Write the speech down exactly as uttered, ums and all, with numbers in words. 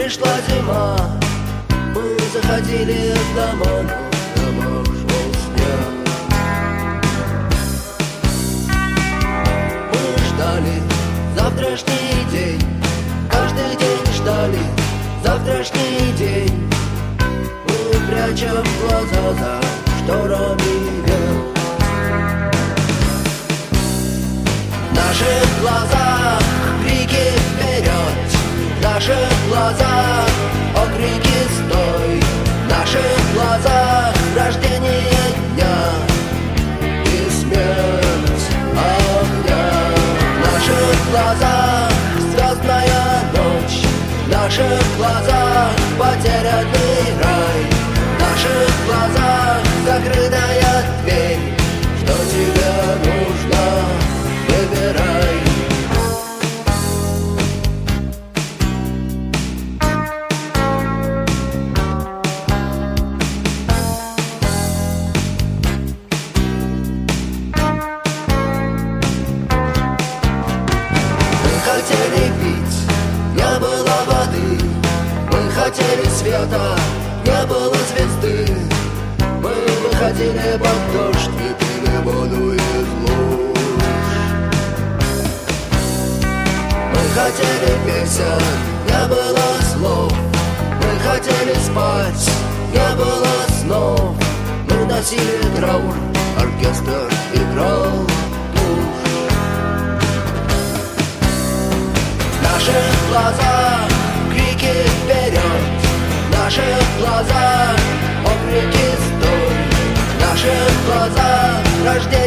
пришла зима, мы заходили в дома, в домах шел снег. Мы ждали завтрашний день, каждый день ждали завтрашний день. Мы прячем глаза за шторами век. В наших глазах крики вперед, в наших глазах окрики стой, в наших глазах рождение дня и смерть огня. В наших глазах звездная ночь, в наших глазах потерянный рай, в наших глазах закрытая дверь. Что тебе нужно, выбирай. Мы хотели пить, не было воды. Мы хотели света, не было звезды. Мы выходили под дождь и пили воду из луж. Мы хотели песен, не было слов. Мы хотели спать, не было снов. Мы носили траур, оркестр играл тушь. В наших глазах крики вперед, в наших глазах окрики стой, в наших глазах рождение